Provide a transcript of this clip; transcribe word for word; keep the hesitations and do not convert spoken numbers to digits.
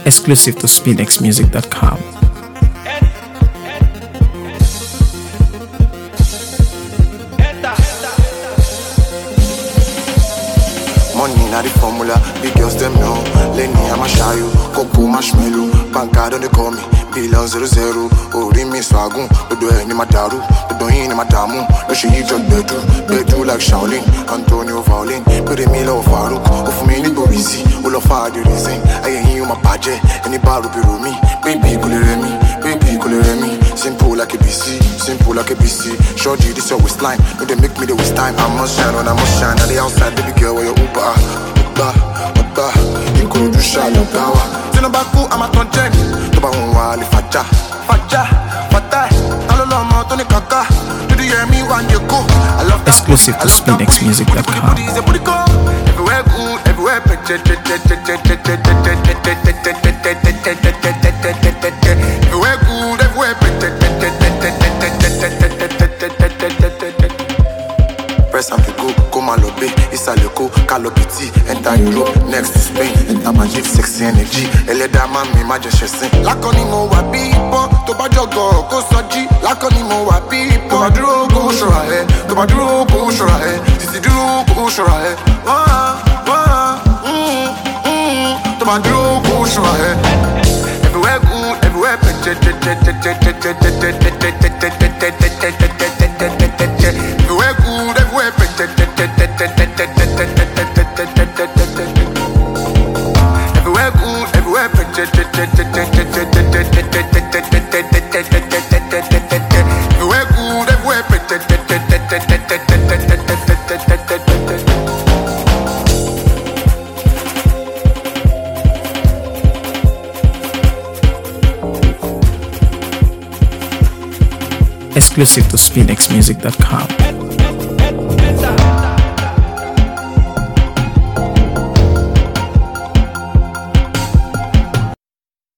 Exclusive to spin x music dot com. Money na the formula, big girls them know. Lenny I'ma show you, Coco marshmallow. Banka don't they call me, Bill zero zero. Ori mi swagun, Odo ni madaru, Odo ni madamu. No she you just bedu, bedu like Shaolin, Antonio Violin. Put me love Farouk, of me ni Borizi, all of the reason. I ain't you my paje, any baru be me, baby kulere me, baby kulere me. Simple like a B C, simple like a B C. Shorty this your waistline, no they make me the waste time. I must shine when I must shine. On the outside, baby girl, where your Uber. Uba, Uba, you could do shallow power. Tinabaku, I'm a content. Toba unwali faja, faja, fatai. Alolo mo toni kaka. Do you hear me when you go? I love that. Exclusive to spin x music dot com. Everywhere good, everywhere everywhere good, everywhere press and go, come and lobby, it's a loco, Calopiti, enter Europe, next to Spain, enter magic, sexy energy, Eleda mami, majesty, Lakoni mo wa people, to bajogo, go soji, Lakoni mo wa people, to badro, go shrahe, to badro, go shrahe, Sisi dro, go shrahe, wah, wah, mm, mm, to badro, go shrahe, everywhere good, everywhere everywhere good, everywhere everywhere good, everywhere everywhere good, Exclusive to spin x music dot com.